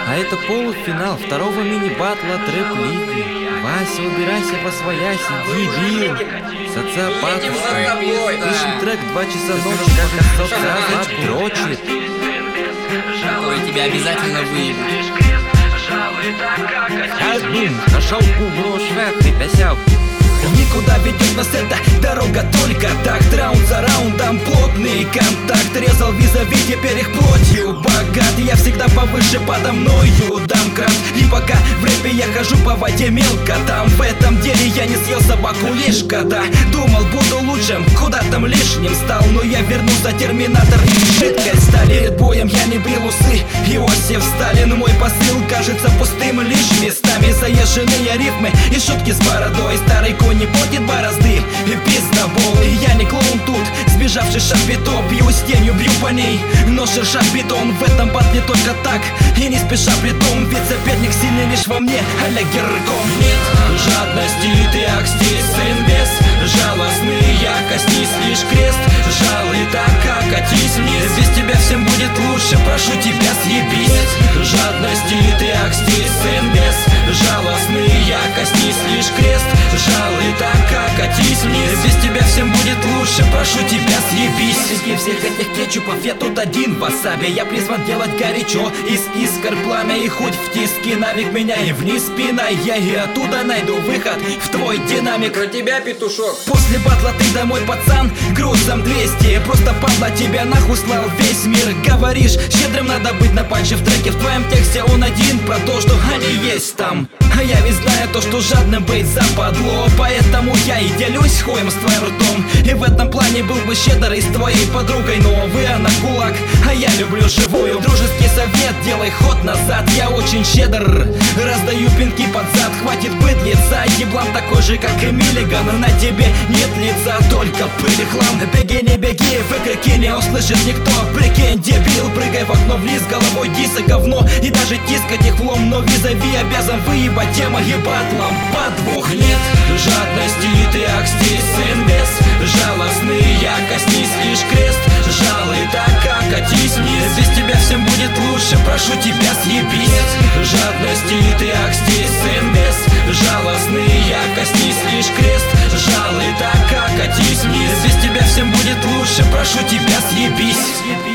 А это полуфинал второго мини-батла трэп-лиги. Вася, убирайся восвояси, дебил. Социопат. Пишем трек 2 часа ночи, как социопат дрочит. Ой, тебя обязательно выебут. Нашел кубру швах, ты пясяв. Никуда ведет нас эта дорога только так. Раунд за раундом плотный контакт. Резал визави, теперь их плотью богат. Я всегда повыше подо мною дам крат. И пока в рэпе я хожу по воде мелко, там в этом деле я не съел собаку лишь когда думал, буду лучшим, куда там лишним стал. Но я вернулся, терминатор и жидкость стали. Перед боем я не брил усы, Иосиф Сталин. Мой посыл кажется пустым лишь местами. Заезженные рифмы и шутки с бородой. Старый конь не подит борозды и пиздобол. И я не клоун тут, сбежавший шапито. Бью с тенью, бью по ней, но шершат бетон. В этом батле только так и не спеша притом. Ведь соперник сильный лишь во мне, а-ля Герком. Нет жадности, ты акстись, сын без жалостный, я коснись лишь крест. Жалы так, катись вниз. Без тебя всем будет лучше, прошу тебя, съебись. Нет жадности, ты акстись, сын без жалостный, я коснись лишь крест. Жалы так, катись вниз. Без тебя всем будет лучше, прошу тебя, съебись. Среди всех этих кетчупов я тут один в васаби. Я призван делать горячо из искр пламя. И хоть в тиски навик меня и вниз спиной, я и оттуда найду выход в твой динамик. Про тебя, петушок. После батла ты домой, пацан, грузом 200. Просто падла тебя нахуй слал весь мир. Говоришь, щедрым надо быть на панче в треке. В твоем тексте он один про то, что они есть там. А я ведь знаю то, что жадным быть западло. Поэтому я и делюсь хуем с твоим ртом. И в этом плане был бы щедрый с твоей подругой. Но вы она кулак, а я люблю живую. Дружеский совет, делай ход назад. Я очень щедр, раздаю пинки под зад. Хватит быть лица, еблан такой же, как и Миллиган. На тебе нет лица, только пыль и хлам. Беги, не беги, выкрики не услышит никто. Прикинь, дебил, прыгай в окно вниз головой, диса говно. И даже тискать их влом, но визави обязан выебать. Тема и батлом подвох. Нет жадности, ты акстись, сын без жалостный, я коснись лишь крест. Жалы так, катись вниз. Без тебя всем будет лучше, прошу тебя, съебись. Нет жадности, ты акстись, сын без жалостный, я коснись лишь крест. Жалы так, катись вниз. Без тебя всем будет лучше, прошу тебя, съебись.